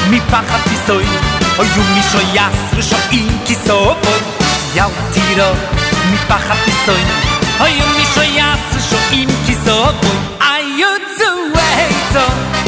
מפחד תיסוי היו מישהו יסר שואים כיסובוי יאו תירו מפחד תיסוי היו מישהו יסר שואים כיסובוי היו צווי צו